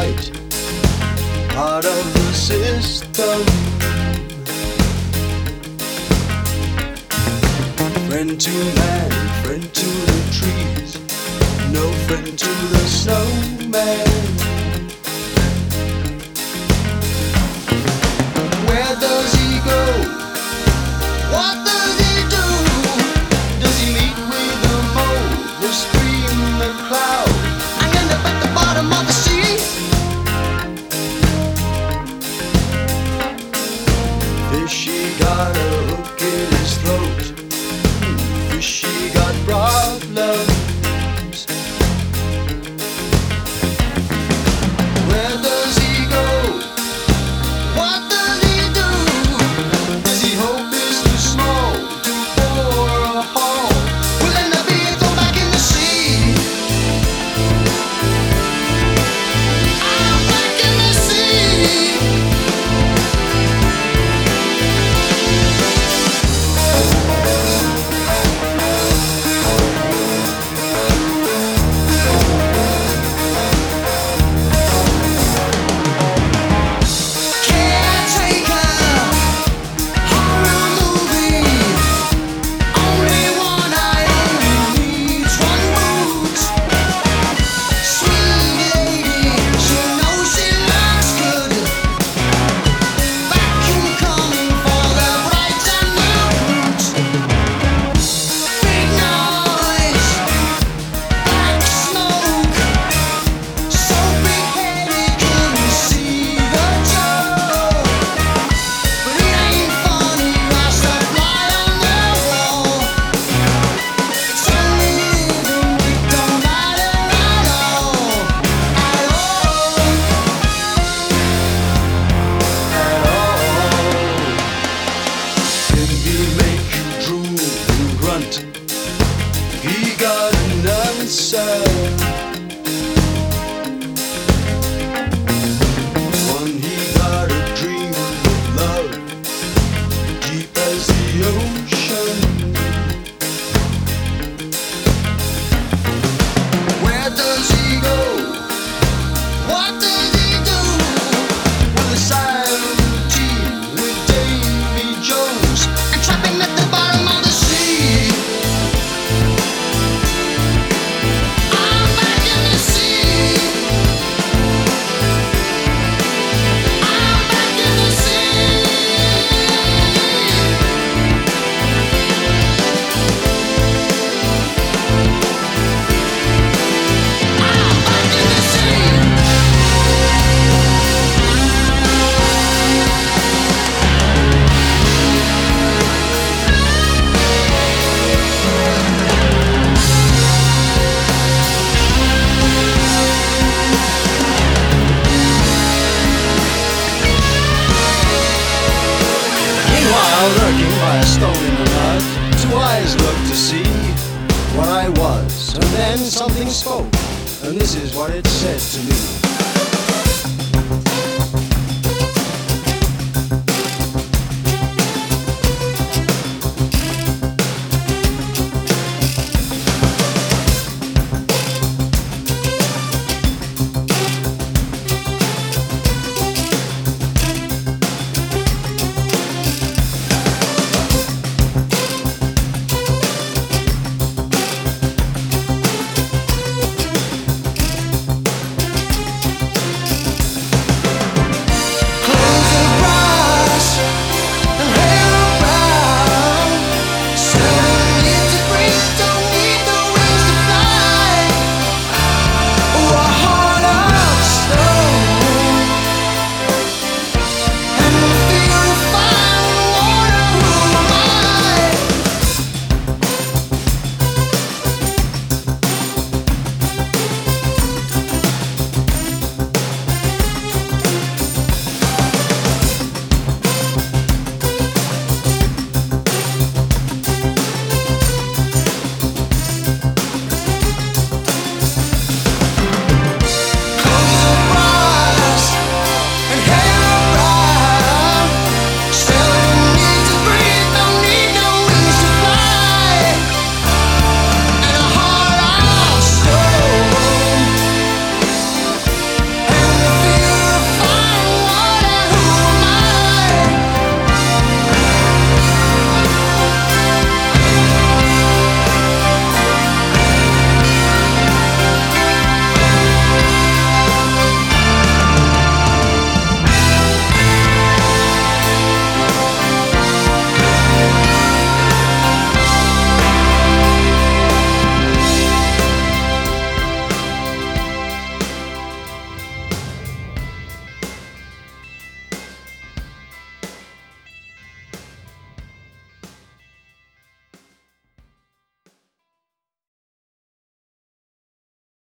right, part of the system. Friend to man, friend to the trees, no friend to the snowman. Where does he go? What does he do? Does he meet with the mole, the stream, the cloud, and end up at the bottom of the sea? Fishy got a hook in his throat. Fishy got problems. Where does he go? What does he do? Does he hope it's too small to bore a hole? Will end up being thrown back in the sea. I'm back in the sea. He got an answer, one he got a dream of love, deep as the ocean. Where does he go? What does he do? With the silent team, with Davy Jones, and trapping at the bottom of the sea. Lurking by a stone in the mud, two eyes looked to see what I was, and then something spoke, and this is what it said to me.